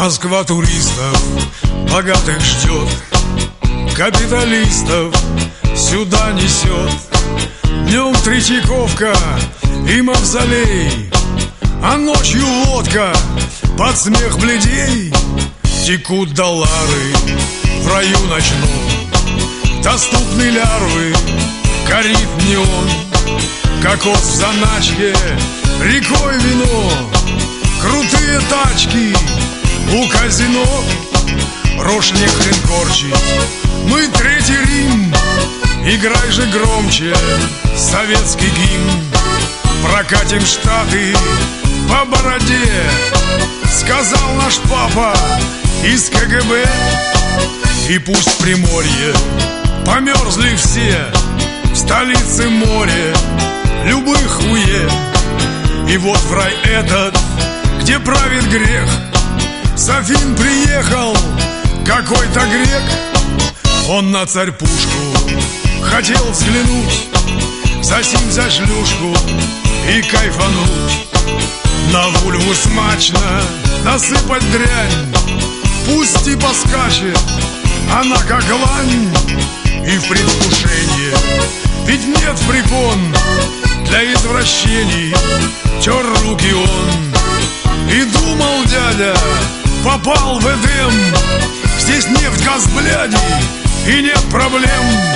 Москва туристов богатых ждет, капиталистов сюда несет. Днем Третьяковка и Мавзолей, а ночью водка под смех бледей. Текут доллары в раю ночном, доступны лярвы, горит неон. Кокос в заначке, рекой вино, крутые тачки у казино. Рожь не хрен корчить, мы Третий Рим. Играй же громче советский гимн. Прокатим Штаты по бороде, сказал наш папа из КГБ. И пусть в Приморье померзли все, в столице море любых уе. И вот в рай этот, где правит грех, с Афин приехал какой-то грек. Он на царь-пушку хотел взглянуть, засим за шлюшку и кайфануть. На вульву смачно насыпать дрянь, пусть и поскачет она как лань. И в предвкушении, ведь нет препон для извращений, тер руки он и думал дядя, попал в Эдем. Здесь нефть, газ, бляди и нет проблем.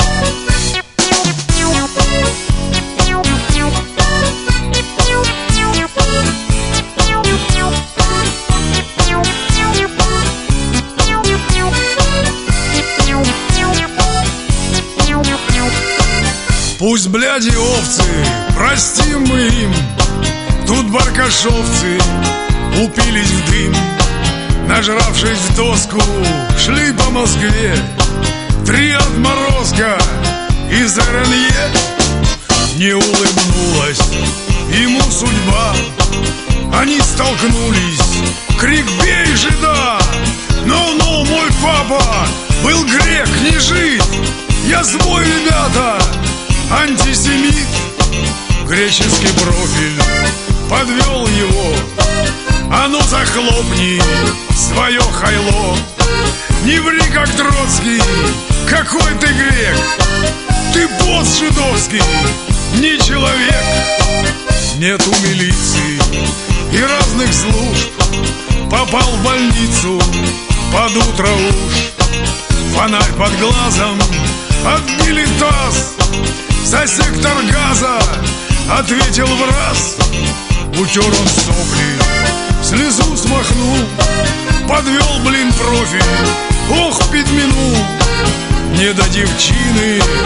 Пусть бляди овцы, простим мы им, тут баркашовцы упились в дым. Нажравшись в доску, шли по Москве три отморозка из РНЕ. Не улыбнулась ему судьба, они столкнулись, крик «Бей, жида!» Ну, мой папа был грек, не жид, я свой, ребята, антисемит. Греческий профиль подвел его, а ну захлопни свое хайло. Не ври, как Троцкий, какой ты грек, ты босс жидовский, не человек. Нету милиции и разных служб, попал в больницу под утро уж. Фонарь под глазом, отбили таз, за сектор газа ответил в раз. Утер он сопли, слезу смахнул, подвел, блин, профиль, ох, подмянул. Не до девчины